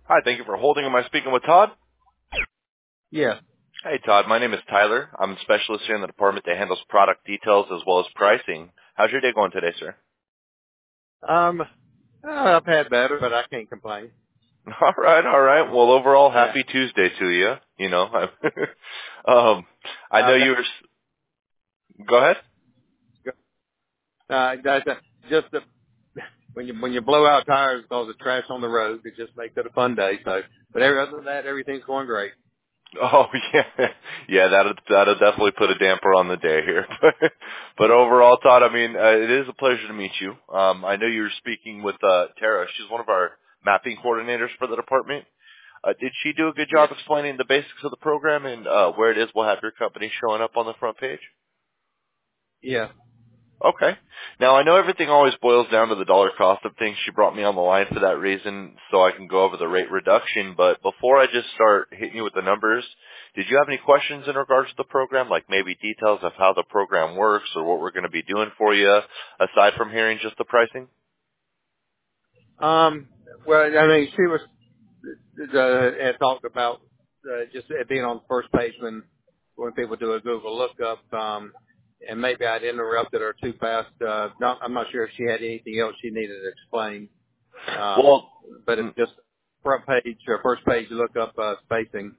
Hi, thank you for holding. Am I speaking with Todd? Yeah. Hey, Todd. My name is Tyler. I'm a specialist here in the department that handles product details as well as pricing. How's your day going today, sir? I've had better, but I can't complain. All right, all right. Well, overall, Yeah. happy Tuesday to you. You know, I know you That, were. Go ahead. just the, when you blow out tires because of trash on the road, it just makes it a fun day. So, but other than that, everything's going great. Oh yeah, yeah. That'll definitely put a damper on the day here. But overall, Todd, I mean, it is a pleasure to meet you. I know you were speaking with Tara. She's one of our mapping coordinators for the department. Did she do a good Yeah. job explaining the basics of the program and where it is we'll have your company showing up on the front page? Yeah. Okay. Now, I know everything always boils down to the dollar cost of things. She brought me on the line for that reason so I can go over the rate reduction. But before I just start hitting you with the numbers, did you have any questions in regards to the program, like maybe details of how the program works or what we're going to be doing for you, aside from hearing just the pricing? Well, I mean, she was had talked about just it being on the first page when people do a Google lookup. And maybe I'd interrupted her too fast. I'm not sure if she had anything else she needed to explain. Well, But it's just front page or first page lookup spacing.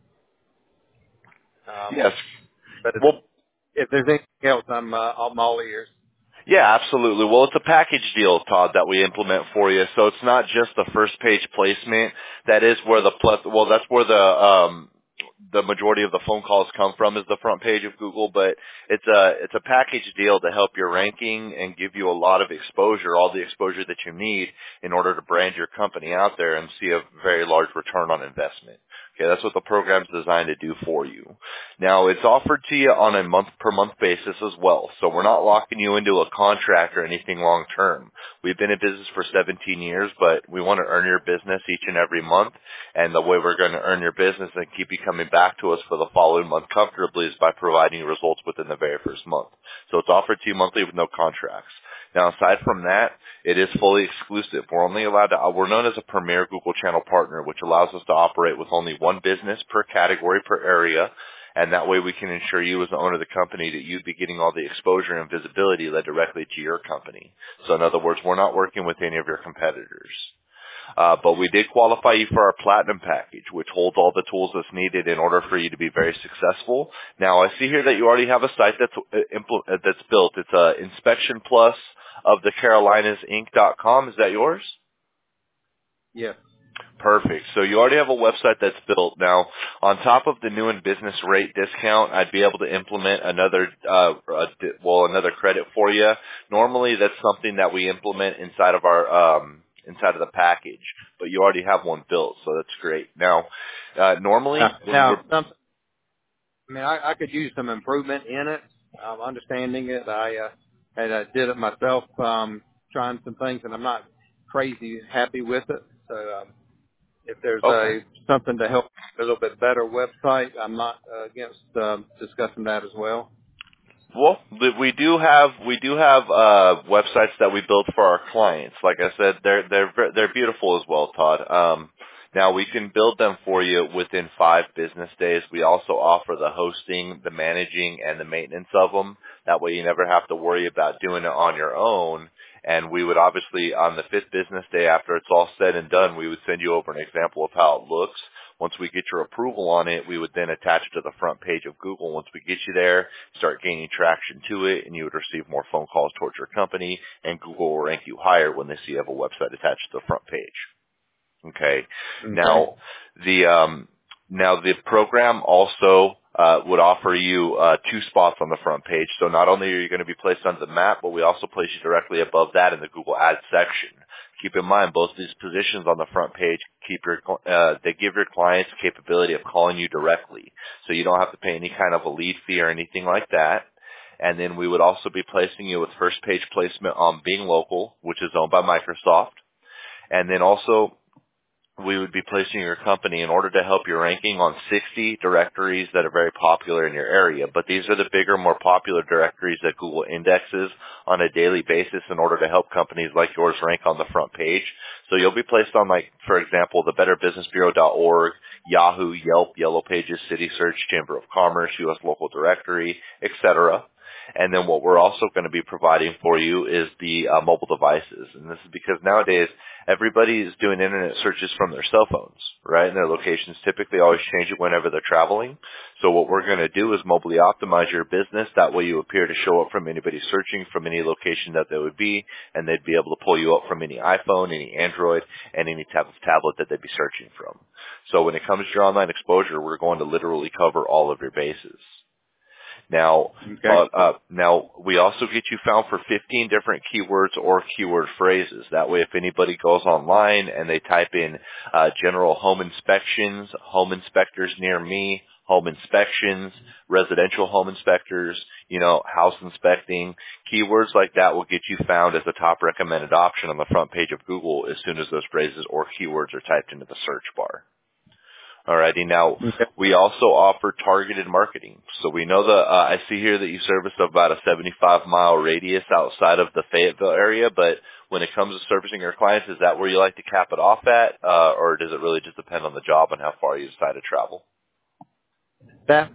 yes. But Well, if there's anything else, I'm all ears. yeah, absolutely. Well, it's a package deal, Todd, that we implement for you. So it's not just the first page placement. That is where that's where the majority of the phone calls come from, is the front page of Google, but it's a package deal to help your ranking and give you a lot of exposure, all the exposure that you need in order to brand your company out there and see a very large return on investment. Okay, that's what the program's designed to do for you. Now, it's offered to you on a month-per-month basis as well, so we're not locking you into a contract or anything long-term. We've been in business for 17 years, but we want to earn your business each and every month, and the way we're going to earn your business and keep you coming back to us for the following month comfortably is by providing you results within the very first month. So it's offered to you monthly with no contracts. Now, aside from that, it is fully exclusive. We're known as a premier Google channel partner, which allows us to operate with only one business per category per area. And that way we can ensure you as the owner of the company that you'd be getting all the exposure and visibility led directly to your company. So in other words, we're not working with any of your competitors. But we did qualify you for our platinum package, which holds all the tools that's needed in order for you to be very successful. Now, I see here that you already have a site that's built. It's Inspection Plus of the Carolinas.Inc.com. Is that yours? Yeah. Perfect. So you already have a website that's built. Now, on top of the new and business rate discount, I'd be able to implement another credit for you. Normally, that's something that we implement inside of inside of the package, but you already have one built, so that's great. Now, normally, I could use some improvement in it. Understanding it, I did it myself, trying some things, and I'm not crazy happy with it. So if there's okay. something to help a little bit better website, I'm not against discussing that as well. Well, we do have websites that we build for our clients. Like I said, they're beautiful as well, Todd. Now we can build them for you within 5 business days. We also offer the hosting, the managing, and the maintenance of them. That way you never have to worry about doing it on your own. And we would obviously, on the 5th business day after it's all said and done, we would send you over an example of how it looks. Once we get your approval on it, we would then attach it to the front page of Google. Once we get you there, start gaining traction to it, and you would receive more phone calls towards your company, and Google will rank you higher when they see you have a website attached to the front page. Okay. Now, the program also would offer you 2 spots on the front page. So not only are you going to be placed on the map, but we also place you directly above that in the Google Ads section. Keep in mind, both these positions on the front page they give your clients the capability of calling you directly. So you don't have to pay any kind of a lead fee or anything like that. And then we would also be placing you with first page placement on Bing Local, which is owned by Microsoft. And then also, we would be placing your company in order to help your ranking on 60 directories that are very popular in your area. But these are the bigger, more popular directories that Google indexes on a daily basis in order to help companies like yours rank on the front page. So you'll be placed on, like, for example, the BetterBusinessBureau.org, Yahoo, Yelp, Yellow Pages, City Search, Chamber of Commerce, U.S. Local Directory, etc. And then what we're also going to be providing for you is the mobile devices. And this is because nowadays everybody is doing internet searches from their cell phones, right? And their locations typically always change it whenever they're traveling. So what we're going to do is mobily optimize your business. That way you appear to show up from anybody searching from any location that they would be, and they'd be able to pull you up from any iPhone, any Android, and any type of tablet that they'd be searching from. So when it comes to your online exposure, we're going to literally cover all of your bases. Now, now we also get you found for 15 different keywords or keyword phrases. That way, if anybody goes online and they type in general home inspections, home inspectors near me, home inspections, residential home inspectors, house inspecting, keywords like that will get you found as the top recommended option on the front page of Google as soon as those phrases or keywords are typed into the search bar. Alrighty, now we also offer targeted marketing. So we know that I see here that you service about a 75-mile radius outside of the Fayetteville area, but when it comes to servicing your clients, is that where you like to cap it off at, or does it really just depend on the job and how far you decide to travel? That's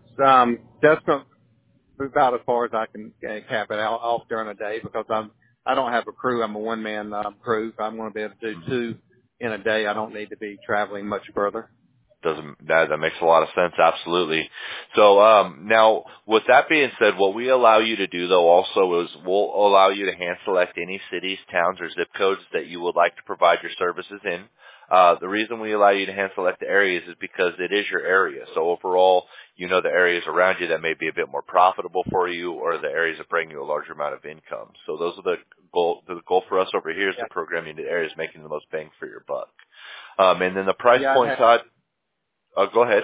about as far as I can cap it off during a day, because I don't have a crew. I'm a one-man crew. If I'm going to be able to do 2 in a day, I don't need to be traveling much further. That makes a lot of sense, absolutely. So now, with that being said, what we allow you to do, though, also is we'll allow you to hand select any cities, towns, or zip codes that you would like to provide your services in. The reason we allow you to hand select the areas is because it is your area. So overall, the areas around you that may be a bit more profitable for you, or the areas that bring you a larger amount of income. So those are the goal for us over here is to program you to areas making the most bang for your buck. And then the price point, Todd. Go ahead.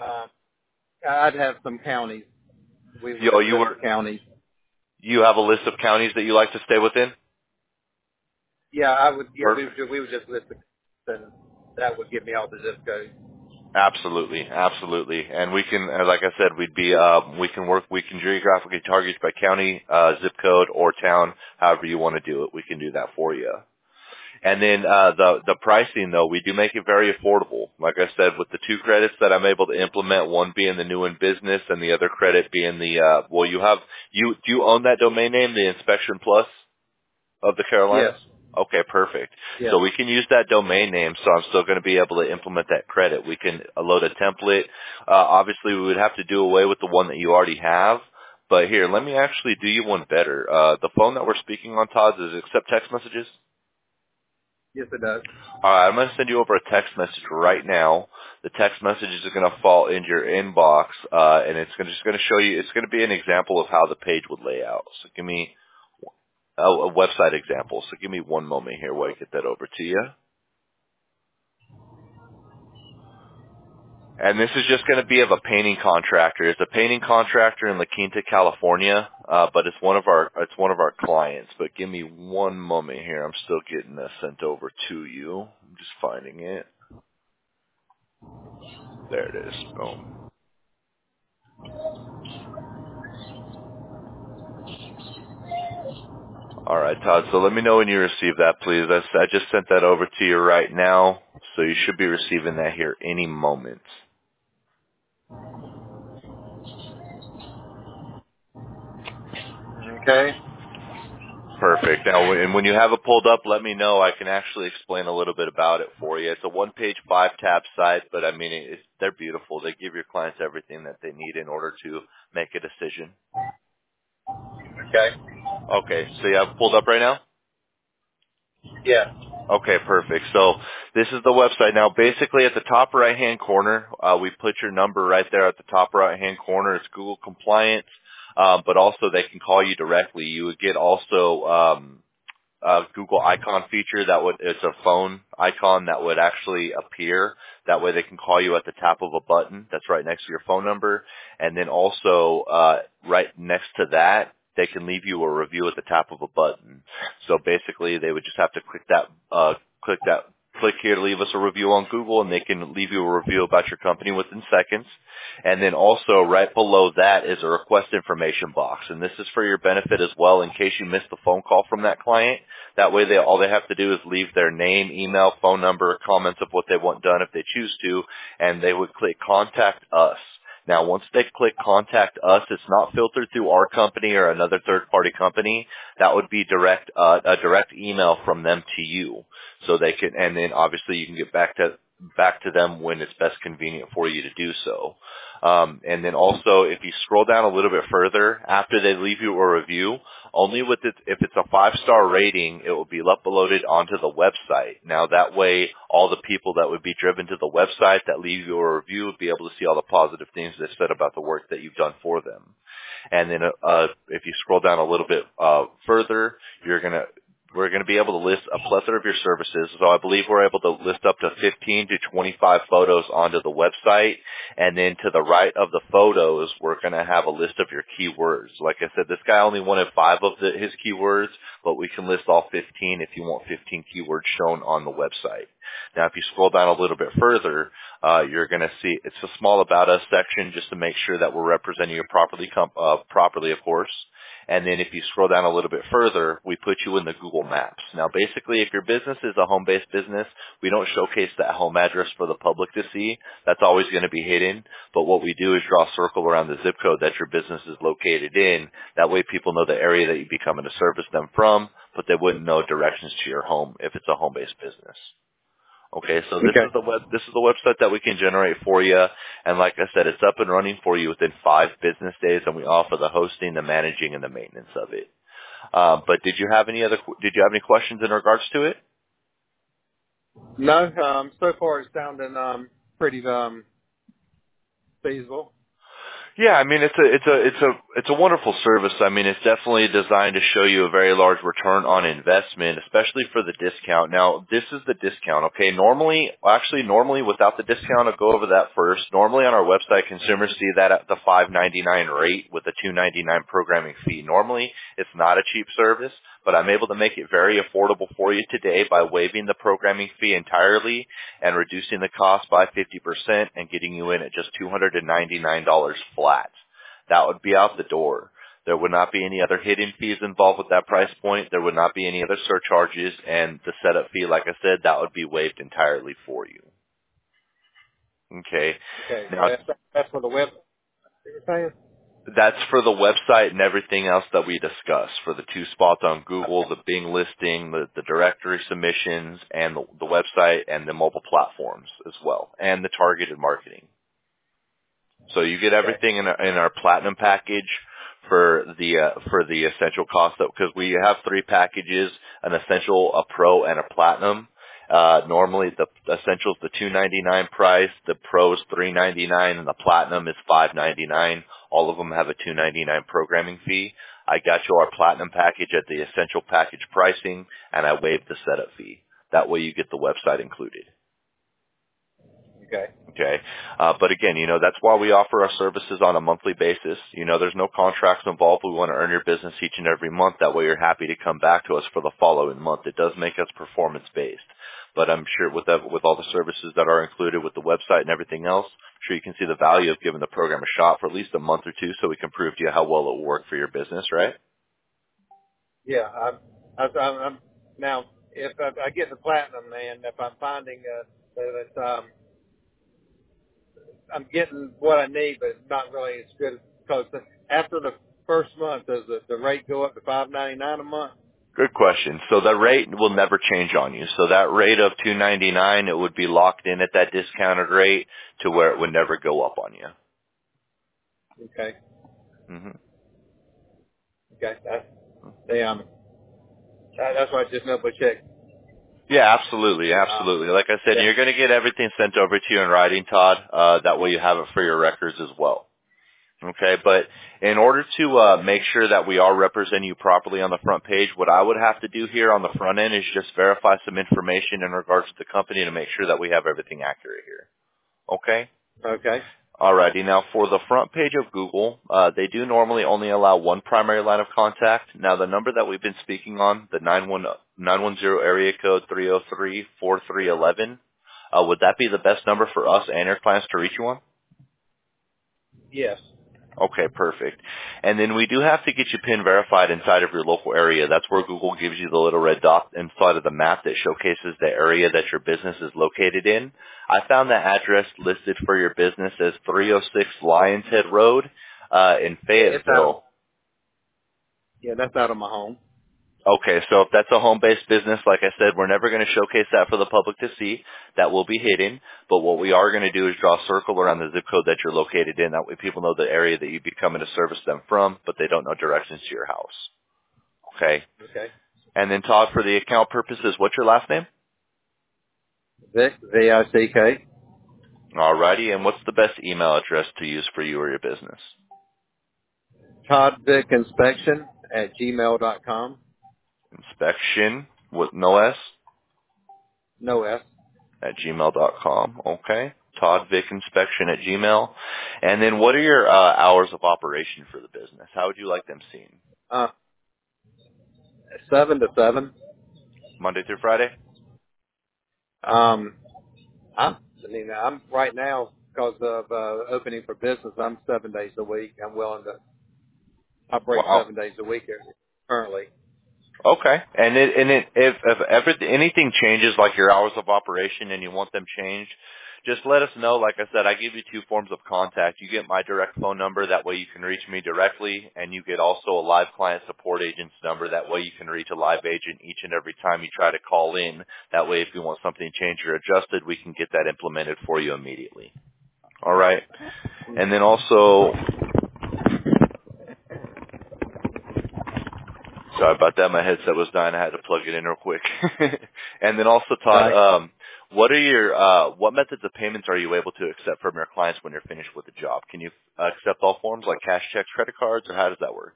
I'd have some counties. Counties. You have a list of counties that you like to stay within? Yeah, I would. Yeah, we would just list and that would give me all the zip codes. Absolutely. And we can, like I said, we can geographically target by county, zip code, or town, however you want to do it. We can do that for you. And then the pricing, though, we do make it very affordable. Like I said, with the 2 credits that I'm able to implement, one being the new in business and the other credit being the do you own that domain name, the Inspection Plus of the Carolinas? Yes. Okay, perfect. Yes. So we can use that domain name, so I'm still going to be able to implement that credit. We can load a template. Obviously, we would have to do away with the one that you already have. But here, let me actually do you one better. The phone that we're speaking on, Todd, does it accept text messages? Yes, it does. All right, I'm going to send you over a text message right now. The text messages are going to fall into your inbox, and it's just going to show you. It's going to be an example of how the page would lay out. So give me a website example. So give me one moment here while I get that over to you. And this is just going to be of a painting contractor. It's a painting contractor in La Quinta, California, but it's one of our clients. But give me one moment here. I'm still getting this sent over to you. I'm just finding it. There it is. Boom. All right, Todd. So let me know when you receive that, please. I just sent that over to you right now, so you should be receiving that here any moment. Okay. Perfect. Now, when you have it pulled up, let me know. I can actually explain a little bit about it for you. It's a one-page, 5-tab site, but I mean, they're beautiful. They give your clients everything that they need in order to make a decision. Okay. Okay, so you have it pulled up right now? Yeah. Okay, perfect. So this is the website. Now, basically, at the top right-hand corner, we put your number right there at the top right-hand corner. It's Google compliant, but also they can call you directly. You would get also Google icon feature it's a phone icon that would actually appear. That way they can call you at the tap of a button that's right next to your phone number. And then also right next to that, they can leave you a review at the tap of a button. So basically they would just have to click that click here to leave us a review on Google, and they can leave you a review about your company within seconds. And then also right below that is a request information box, and this is for your benefit as well in case you missed the phone call from that client. That way all they have to do is leave their name, email, phone number, comments of what they want done if they choose to, and they would click Contact Us. Now, once they click Contact Us, it's not filtered through our company or another third-party company. That would be a direct email from them to you, so they can, and then obviously you can get back to them when it's best convenient for you to do so. And then also, if you scroll down a little bit further, after they leave you a review, only with it, if it's a 5-star rating, it will be uploaded onto the website. Now, that way, all the people that would be driven to the website that leave you a review would be able to see all the positive things they said about the work that you've done for them. And then, if you scroll down a little bit further, we're going to be able to list a plethora of your services. So I believe we're able to list up to 15 to 25 photos onto the website. And then to the right of the photos, we're going to have a list of your keywords. Like I said, this guy only wanted 5 of his keywords, but we can list all 15 if you want 15 keywords shown on the website. Now, if you scroll down a little bit further, you're going to see it's a small About Us section just to make sure that we're representing you properly, of course. And then if you scroll down a little bit further, we put you in the Google Maps. Now, basically, if your business is a home-based business, we don't showcase that home address for the public to see. That's always going to be hidden. But what we do is draw a circle around the zip code that your business is located in. That way people know the area that you'd be coming to service them from, but they wouldn't know directions to your home if it's a home-based business. Okay, so this is the website that we can generate for you, and like I said, it's up and running for you within 5 business days, and we offer the hosting, the managing, and the maintenance of it. But did you have any questions in regards to it? No, so far it's sounding pretty feasible. Yeah, I mean it's a wonderful service. I mean, it's definitely designed to show you a very large return on investment, especially for the discount. Now, this is the discount, okay? Normally without the discount, I'll go over that first. Normally on our website, consumers see that at the $5.99 rate with a $2.99 programming fee. Normally, it's not a cheap service, but I'm able to make it very affordable for you today by waiving the programming fee entirely and reducing the cost by 50% and getting you in at just $299 flat. That would be out the door. There would not be any other hidden fees involved with that price point. There would not be any other surcharges, and the setup fee, like I said, that would be waived entirely for you. Okay. Now, that's for the web. You're saying? That's for the website and everything else that we discussed, for the 2 spots on Google, the Bing listing, the directory submissions, and the website and the mobile platforms as well, and the targeted marketing. So you get everything in our platinum package for the essential cost, because we have 3 packages: an essential, a pro, and a platinum. Normally the essential is the $299 price, the pro is $399, and the platinum is $599. All of them have a $299 programming fee. I got you our platinum package at the essential package pricing, and I waived the setup fee. That way you get the website included. Okay. But again, that's why we offer our services on a monthly basis. There's no contracts involved. We want to earn your business each and every month. That way you're happy to come back to us for the following month. It does make us performance-based. But I'm sure with all the services that are included with the website and everything else, I'm sure you can see the value of giving the program a shot for at least a month or 2 so we can prove to you how well it will work for your business, right? Yeah. I'm now, if I get the platinum, and if I'm finding that I'm getting what I need, but not really as good, because after the first month, does the rate go up to $5.99 a month? Good question. So the rate will never change on you. So that rate of $2.99, it would be locked in at that discounted rate to where it would never go up on you. Okay. Mhm. Okay. That's why I just double check. Yeah, absolutely. Like I said, You're going to get everything sent over to you in writing, Todd. That way you have it for your records as well. Okay, but in order to make sure that we are representing you properly on the front page, what I would have to do here on the front end is just verify some information in regards to the company to make sure that we have everything accurate here. Okay? Okay. Alrighty, now for the front page of Google, they do normally only allow one primary line of contact. Now the number that we've been speaking on, the 910 area code 303-4311, would that be the best number for us and your clients to reach you on? Yes. Okay, perfect. And then we do have to get you PIN verified inside of your local area. That's where Google gives you the little red dot inside of the map that showcases the area that your business is located in. I found that address listed for your business as 306 Lions Head Road in Fayetteville. That's out of my home. Okay, so if that's a home-based business, like I said, we're never going to showcase that for the public to see. That will be hidden. But what we are going to do is draw a circle around the zip code that you're located in. That way people know the area that you'd be coming to service them from, but they don't know directions to your house. Okay? Okay. And then, Todd, for the account purposes, what's your last name? Vic, V-I-C-K. Alrighty, and what's the best email address to use for you or your business? ToddVicInspection@gmail.com. Inspection with no S? No S. At gmail.com. Okay. Todd Vic Inspection at Gmail. And then what are your hours of operation for the business? How would you like them seen? 7 to 7. Monday through Friday? I'm right now, because of opening for business, I'm 7 days a week. I'm willing to operate Wow. 7 days a week currently. Okay. And if anything changes, like your hours of operation, and you want them changed, just let us know. Like I said, I give you two forms of contact. You get my direct phone number. That way you can reach me directly, and you get also a live client support agent's number. That way you can reach a live agent each and every time you try to call in. That way if you want something changed or adjusted, we can get that implemented for you immediately. All right. And then also, sorry about that. My headset was dying. I had to plug it in real quick. And then also, Todd, Right. what methods of payments are you able to accept from your clients when you're finished with the job? Can you accept all forms like cash, checks, credit cards, or how does that work?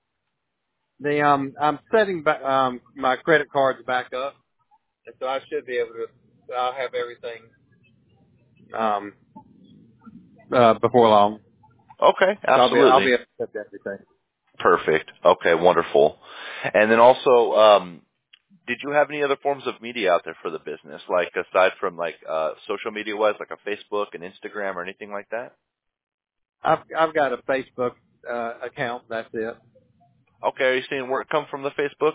I'm setting my credit cards back up, and so I should be able to. I'll have everything before long. Okay, I'll be absolutely. able to accept everything. Perfect. Okay, wonderful. And then also, did you have any other forms of media out there for the business, like aside from like social media wise, like a Facebook and Instagram or anything like that? I've got a Facebook account. That's it. Okay, are you seeing work come from the Facebook?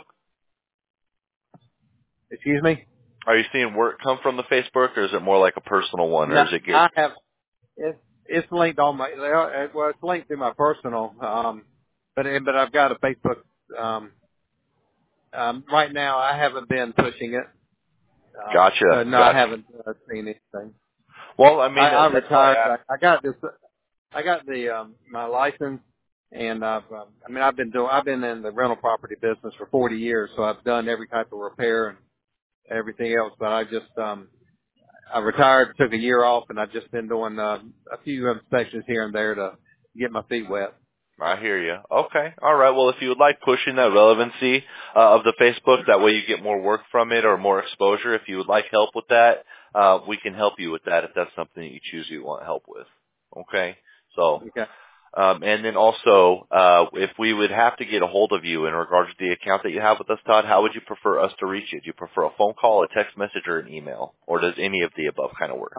Excuse me. Are you seeing work come from the Facebook, or is it more like a personal one, or No, is it get? I have. It's linked on my. Well, it's linked to my personal. But I've got a Facebook. Right now, I haven't been pushing it. So Gotcha. no, I haven't seen anything. Well, I mean, I that's why I retired. asked. I got this. I got the my license, and I've been in the rental property business for 40 years, so I've done every type of repair and everything else. But I retired, took a year off, and I've just been doing a few inspections here and there to get my feet wet. I hear you. Okay. All right. Well, if you would like pushing that relevancy of the Facebook, that way you get more work from it or more exposure. If you would like help with that, we can help you with that if that's something that you choose you want help with. Okay. So, Okay. and then also, if we would have to get a hold of you in regards to the account that you have with us, Todd, how would you prefer us to reach you? Do you prefer a phone call, a text message, or an email? Or does any of the above kind of work?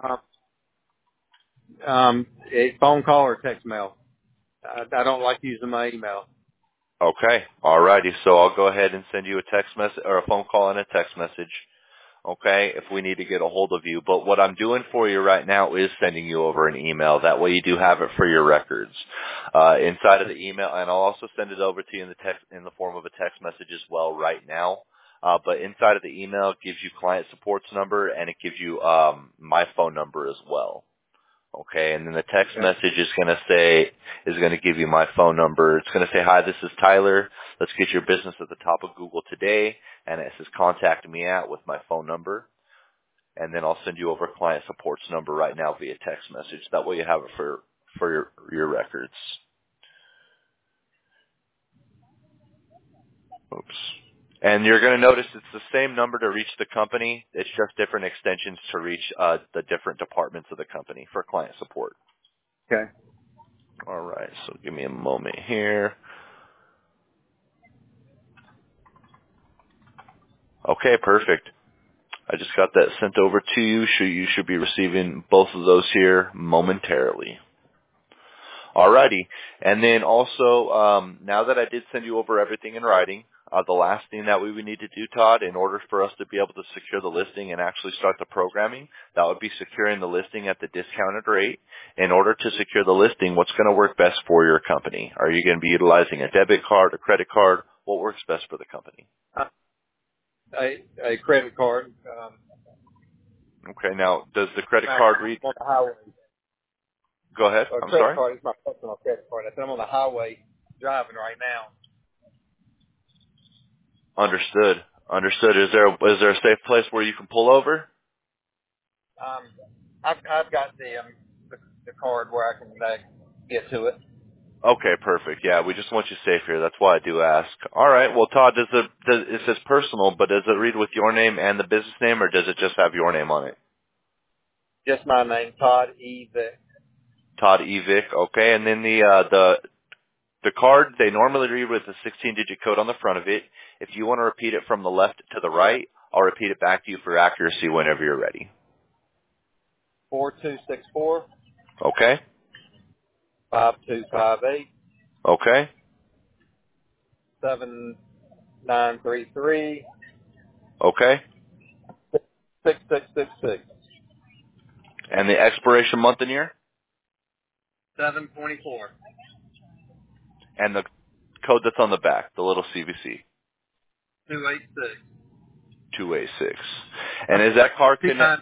A phone call or text mail. I don't like using my email. Okay. All righty. So I'll go ahead and send you a text message or a phone call and a text message. Okay, if we need to get a hold of you. But what I'm doing for you right now is sending you over an email. That way you do have it for your records. Inside of the email, and I'll also send it over to you in the form of a text message as well right now. But inside of the email it gives you client support's number, and it gives you my phone number as well. Okay, and then the text message is going to give you my phone number. It's going to say, hi, this is Tyler. Let's get your business at the top of Google today. And it says contact me at with my phone number. And then I'll send you over client support's number right now via text message. That way you have it for your records. Oops. And you're going to notice it's the same number to reach the company. It's just different extensions to reach the different departments of the company for client support. Okay. All right, so give me a moment here. Okay, perfect. I just got that sent over to you. You should be receiving both of those here momentarily. Alrighty. And then also, now that I did send you over everything in writing, the last thing that we would need to do, Todd, in order for us to be able to secure the listing and actually start the programming, that would be securing the listing at the discounted rate. In order to secure the listing, what's going to work best for your company? Are you going to be utilizing a debit card, a credit card? What works best for the company? A credit card. Okay, now, does the credit card read? I'm on the highway. Go ahead. A I'm credit sorry. card is my personal credit card. I said I'm on the highway driving right now. Understood. Understood. Is there a safe place where you can pull over? I've got the card where I can get to it. Okay, perfect. Yeah, we just want you safe here. That's why I do ask. All right. Well, Todd, it says personal, but does it read with your name and the business name, or does it just have your name on it? Just my name, Todd E. Vick. Todd Evick. Okay, and then the card, they normally read with a 16-digit code on the front of it. If you want to repeat it from the left to the right, I'll repeat it back to you for accuracy whenever you're ready. 4264 Okay. 5258 Okay. 7933 Okay. 6666 And the expiration month and year, 724 and the code that's on the back, the little CVC. 286 286. And is that card connected?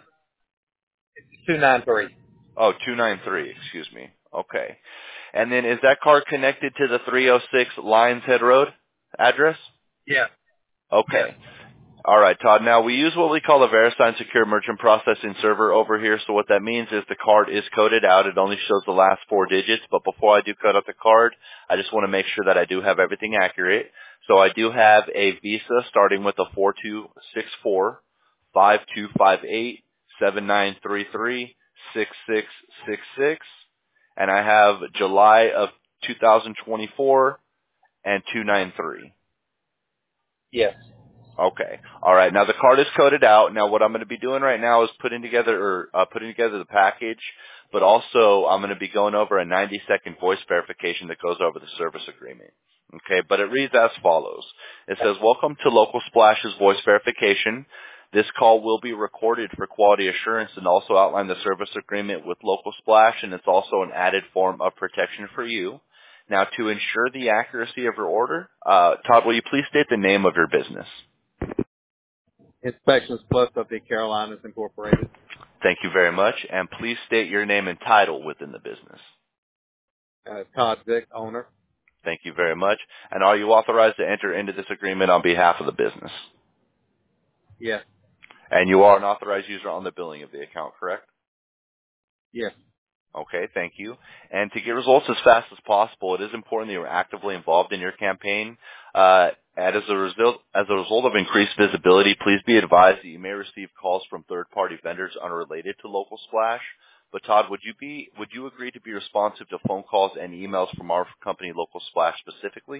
293. Oh, 293, excuse me. Okay. And then is that card connected to the 306 Lions Head Road address? Yeah. Okay. Yes. All right, Todd. Now, we use what we call a VeriSign Secure Merchant Processing Server over here. So what that means is the card is coded out. It only shows the last 4 digits. But before I do code out the card, I just want to make sure that I do have everything accurate. So I do have a Visa starting with a 4264 5258 7933 6666, and I have July of 2024 and 293. Yes. Okay. All right. Now the card is coded out. Now what I'm going to be doing right now is putting together the package, but also I'm going to be going over a 90-second voice verification that goes over the service agreement. Okay. But it reads as follows. It says, "Welcome to Local Splash's voice verification. This call will be recorded for quality assurance and also outline the service agreement with Local Splash, and it's also an added form of protection for you. Now, to ensure the accuracy of your order, Todd, will you please state the name of your business?" Inspections Plus of the Carolinas Incorporated. Thank you very much. And please state your name and title within the business. Todd Vick, owner. Thank you very much. And are you authorized to enter into this agreement on behalf of the business? Yes. And you are an authorized user on the billing of the account, correct? Yes. Okay, thank you. And to get results as fast as possible, it is important that you're actively involved in your campaign. And as a result of increased visibility, please be advised that you may receive calls from third-party vendors unrelated to Local Splash. But Todd, would you agree to be responsive to phone calls and emails from our company, Local Splash, specifically?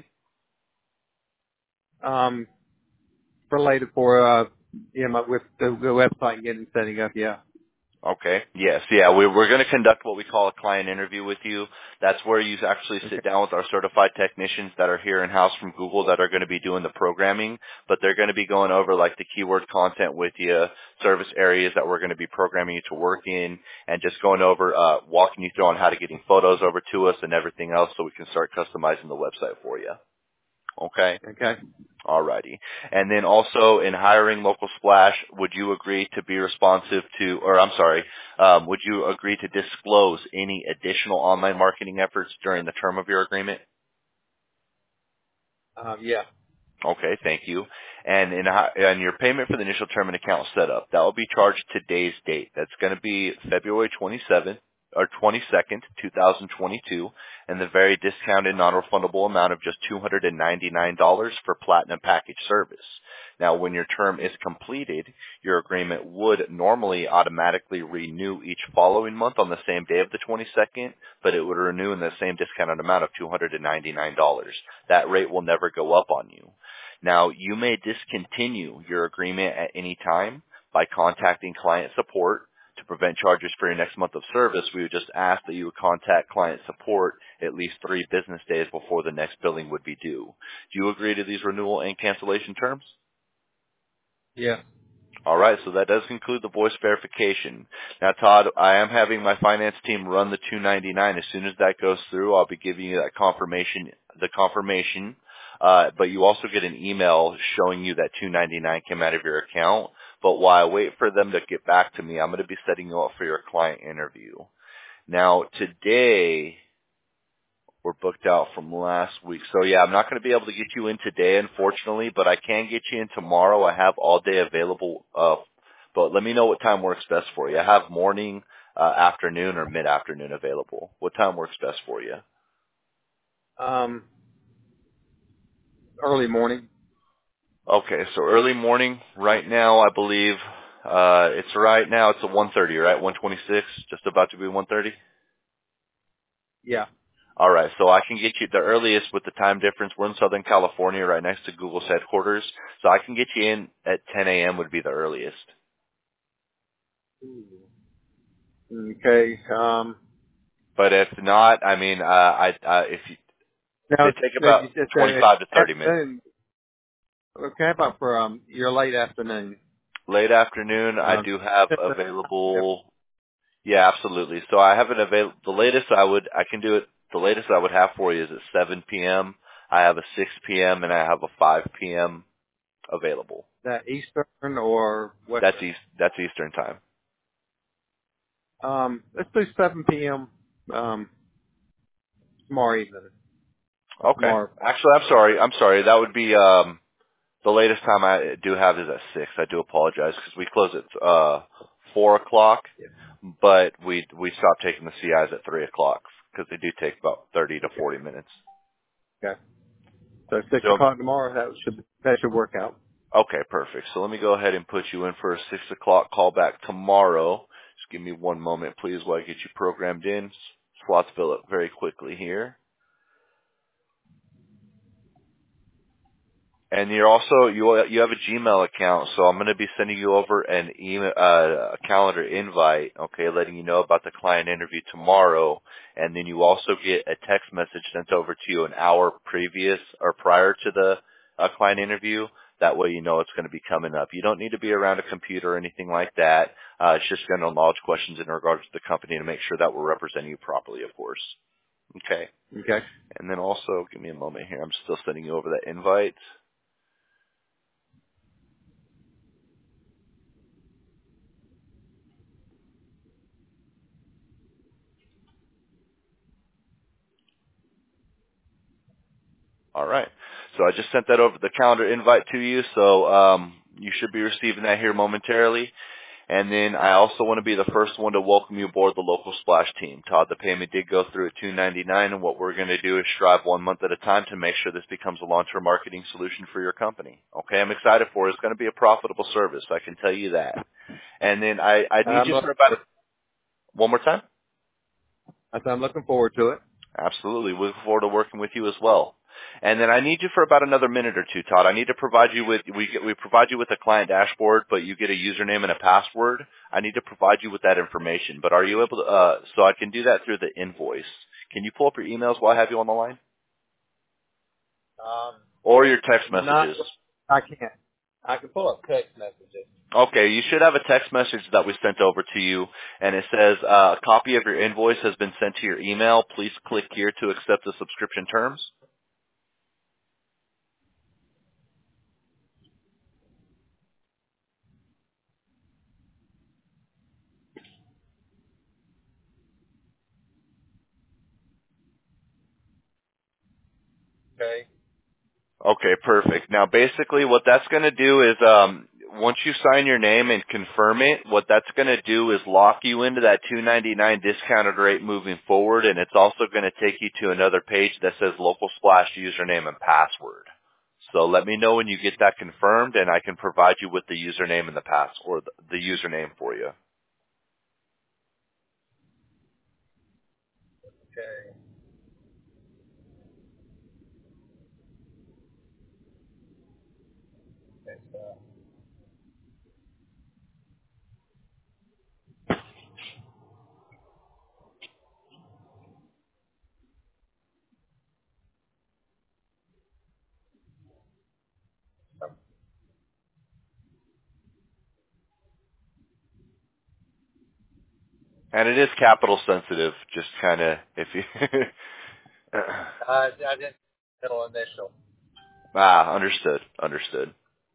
Related for with the website getting setting up. Yeah. Okay. Yes. Yeah. We're going to conduct what we call a client interview with you. That's where you actually sit down with our certified technicians that are here in-house from Google that are going to be doing the programming, but they're going to be going over like the keyword content with you, service areas that we're going to be programming you to work in, and just going over, walking you through on how to getting photos over to us and everything else so we can start customizing the website for you. Okay. Okay. Alrighty. And then also in hiring Local Splash, would you agree to be responsive to, would you agree to disclose any additional online marketing efforts during the term of your agreement? Yeah. Okay, thank you. And in your payment for the initial term and account setup, that will be charged today's date. That's going to be February 27th 22nd, 2022, and the very discounted non-refundable amount of just $299 for Platinum Package service. Now, when your term is completed, your agreement would normally automatically renew each following month on the same day of the 22nd, but it would renew in the same discounted amount of $299. That rate will never go up on you. Now, you may discontinue your agreement at any time by contacting client support. To prevent charges for your next month of service, we would just ask that you would contact client support at least 3 business days before the next billing would be due. Do you agree to these renewal and cancellation terms? Yeah. All right, so that does conclude the voice verification. Now, Todd, I am having my finance team run the $299. As soon as that goes through, I'll be giving you that confirmation, but you also get an email showing you that $299 came out of your account. But while I wait for them to get back to me, I'm going to be setting you up for your client interview. Now, today, we're booked out from last week. So, yeah, I'm not going to be able to get you in today, unfortunately, but I can get you in tomorrow. I have all day available, but let me know what time works best for you. I have morning, afternoon, or mid-afternoon available. What time works best for you? Early morning. Okay, so early morning. Right now, I believe it's at 1:30, right? 1:26, just about to be 1:30. Yeah. All right, so I can get you the earliest with the time difference. We're in Southern California, right next to Google's headquarters, so I can get you in at 10 a.m. would be the earliest. Okay. But if not, I mean, if you, Now, they take about 25 to 30 minutes. afternoon. Okay, how about for your late afternoon? Late afternoon, I do have available. Yeah, absolutely. So I have it available. The latest I would have for you is at 7 p.m. I have a 6 p.m. and I have a 5 p.m. available. That Eastern or Western? That's Eastern time. Let's do 7 p.m. Tomorrow evening. Okay. Tomorrow. Actually, I'm sorry. That would be the latest time I do have is at 6. I do apologize because we close at 4 o'clock, Yeah. but we stop taking the CIs at 3 o'clock because they do take about 30 to 40 minutes. Okay. So 6 o'clock tomorrow. That should work out. Okay, perfect. So let me go ahead and put you in for a 6 o'clock call back tomorrow. Just give me one moment, please, while I get you programmed in. Slots fill up very quickly here. And you're also you have a Gmail account, so I'm going to be sending you over an email, a calendar invite, okay, letting you know about the client interview tomorrow. And then you also get a text message sent over to you an hour previous or prior to the client interview. That way you know it's going to be coming up. You don't need to be around a computer or anything like that. It's just general knowledge questions in regards to the company to make sure that we're representing you properly, of course. Okay. Okay. And then also, give me a moment here. I'm still sending you over that invite. All right. So I just sent that over the calendar invite to you. So you should be receiving that here momentarily. And then I also want to be the first one to welcome you aboard the local splash team. Todd, the payment did go through at $299, and what we're going to do is strive 1 month at a time to make sure this becomes a long-term marketing solution for your company. Okay, I'm excited for it. It's going to be a profitable service. I can tell you that. And then I need you for about one more time. I'm looking forward to it. Absolutely. We look forward to working with you as well. And then I need you for about another minute or two, Todd. I need to provide you with, we provide you with a client dashboard, but you get a username and a password. I need to provide you with that information. But are you able to, so I can do that through the invoice. Can you pull up your emails while I have you on the line? Or your text messages? I can't. I can pull up text messages. Okay, you should have a text message that we sent over to you, and it says a copy of your invoice has been sent to your email. Please click here to accept the subscription terms. Okay. Okay, perfect. Now, basically, what that's going to do is once you sign your name and confirm it, what that's going to do is lock you into that $2.99 discounted rate moving forward, and it's also going to take you to another page that says Local Splash username and password. So let me know when you get that confirmed, and I can provide you with the username and the password, the username for you. Okay. And it is capital sensitive, just kind of, if you... I didn't middle initial. Understood.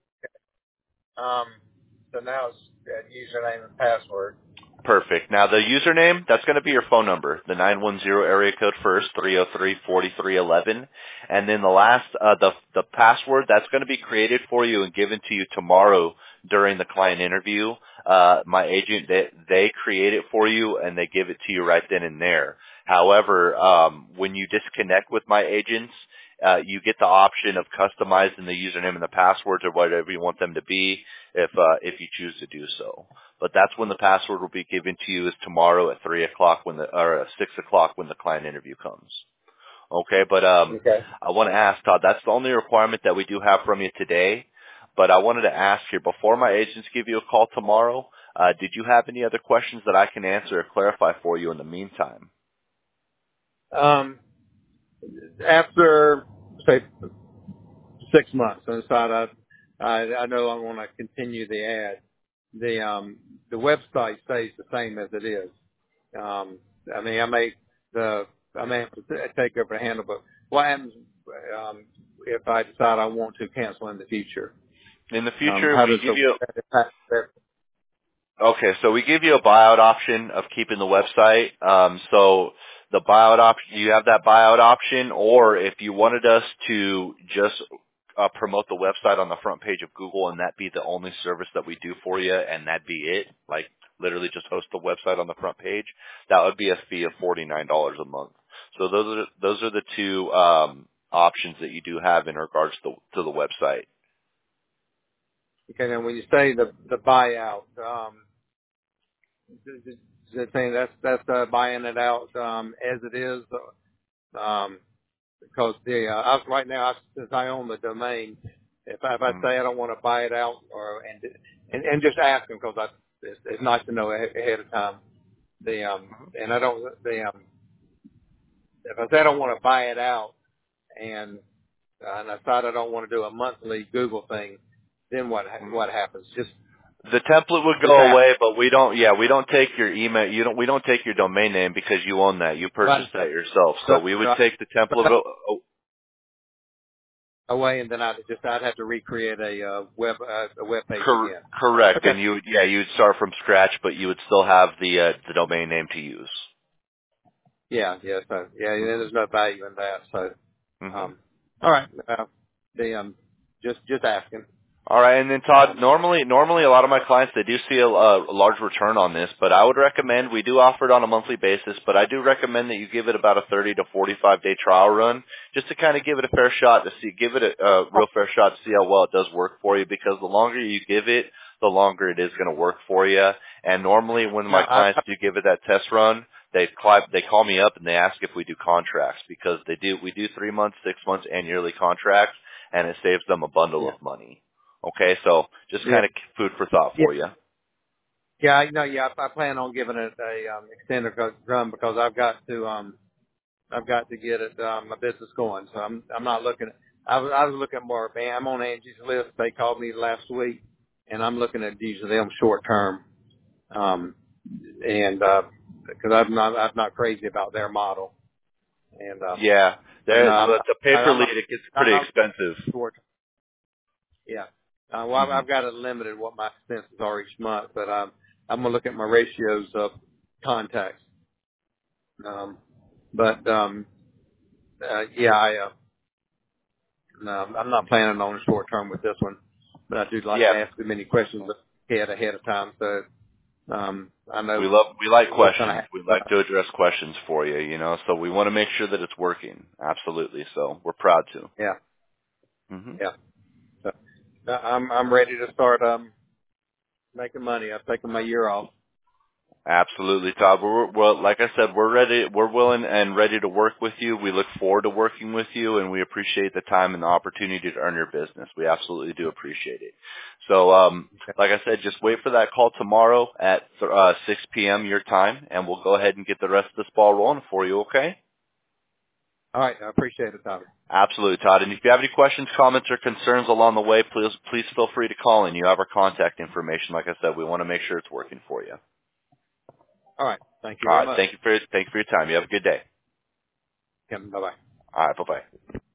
So now it's username and password. Perfect. Now the username, that's going to be your phone number, the 910 area code first, 303-4311. And then the last, the password, that's going to be created for you and given to you tomorrow during the client interview. My agent, they create it for you and they give it to you right then and there. However, when you disconnect with my agents, you get the option of customizing the username and the passwords or whatever you want them to be if you choose to do so. But that's when the password will be given to you is tomorrow at 3 o'clock or 6 o'clock when the client interview comes. Okay, but Okay. I want to ask Todd, that's the only requirement that we do have from you today. But I wanted to ask here, before my agents give you a call tomorrow, did you have any other questions that I can answer or clarify for you in the meantime? After say 6 months, I decide I know I want to continue the ad. The website stays the same as it is. I mean, I may have to take over the handle, but what happens if I decide I want to cancel in the future? In the future, how we does give you that Okay, so we give you a buyout option of keeping the website. So the buyout option, you have that buyout option, or if you wanted us to just promote the website on the front page of Google and that be the only service that we do for you and that be it, like literally just host the website on the front page, that would be a fee of $49 a month. So those are the two options that you do have in regards to the website. Okay, now when you say the buyout, the thing that's buying it out as it is, because right now since I own the domain, if I say I don't want to buy it out and just ask them because it's nice to know ahead of time. And I don't if I say I don't want to buy it out and I decide I don't want to do a monthly Google thing, then what happens? The template would go away, but we don't take your email. We don't take your domain name because you own that. You purchased that yourself. So we would take the template away, and then I'd have to recreate a web page again. Correct. Okay. And you'd start from scratch, but you would still have the domain name to use. Yeah. So there's no value in that. So, Mm-hmm. All right. Just asking. All right, and then Todd, normally a lot of my clients, they do see a large return on this, but I would recommend, we do offer it on a monthly basis, but I do recommend that you give it about a 30 to 45 day trial run just to kind of give it a fair shot give it a real fair shot to see how well it does work for you, because the longer you give it, the longer it is going to work for you. And normally when my clients do give it that test run, they call me up and they ask if we do contracts, because we do 3 months, 6 months, and yearly contracts, and it saves them a bundle of money. Okay, so just kind of food for thought for you. Yeah, I plan on giving it a extended run because I've got to get it my business going. So I'm not looking at. I was looking more. I'm on Angie's list. They called me last week, and I'm looking at usually them short term, and because I'm not crazy about their model. And the paper lead, it gets pretty expensive. Short. Yeah. I've got it limited what my expenses are each month, but I'm gonna look at my ratios of contacts. I'm not planning on short term with this one. but I do like to Yeah. ask as many questions ahead of time. So I know We like what's going to questions. We happen. like to address questions for you, so we want to make sure that it's working. Absolutely. So we're proud to. Yeah, hmm yeah. So, I'm ready to start making money. I've taken my year off. Absolutely, Todd. Well, like I said, we're ready. We're willing and ready to work with you. We look forward to working with you, and we appreciate the time and the opportunity to earn your business. We absolutely do appreciate it. So, Okay. like I said, just wait for that call tomorrow at 6 p.m. your time, and we'll go ahead and get the rest of this ball rolling for you. Okay? All right. I appreciate it, Tommy. Absolutely, Todd. And if you have any questions, comments, or concerns along the way, please feel free to call in. You have our contact information. Like I said, we want to make sure it's working for you. All right. Thank you All very right. much. Thank you for your time. You have a good day. Bye bye. All right. Bye-bye.